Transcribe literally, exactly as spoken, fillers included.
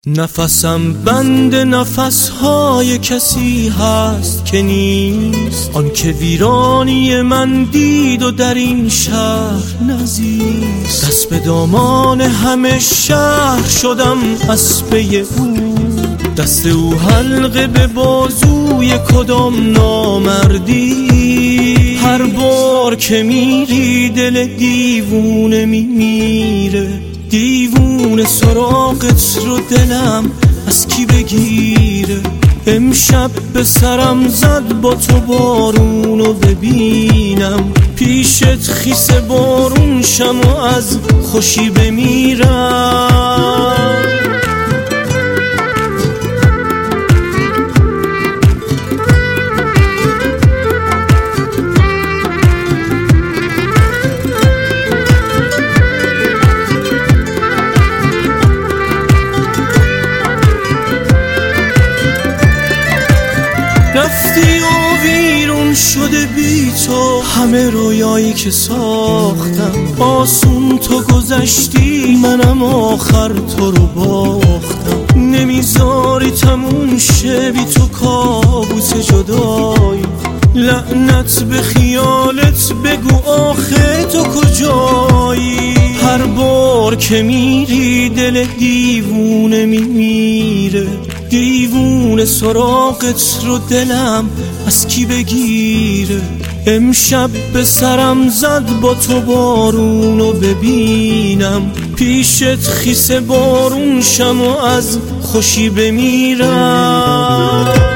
نفسم بند نفسهای کسی هست که نیست، آن که ویرانی من دید و در این شهر نزیست. دست به دامان همه شهر شدم اسبه او، دست او حلقه به بازوی کدام نامردی. هر بار که میری دل دیوونه میمیره، دیوونه سراغت رو دلم از کی بگیره. امشب به سرم زد با تو بارونو ببینم، پیشت خیس بارون شم و از خوشی بمیرم. رفتی و ویرون شده بی تو همه رویایی که ساختم. آسون تو گذشتی منم آخر تو رو باختم. نمیذاری تموم شه بی تو کابوس جدایی. لعنت به خیالت بگو آخه تو کجایی. هر بار که میری دل دیوونه میمیره، دیوونه سراغت رو دلم از کی بگیره. امشب به سرم زد با تو بارونو ببینم، پیشت خیس بارون شم و از خوشی بمیرم.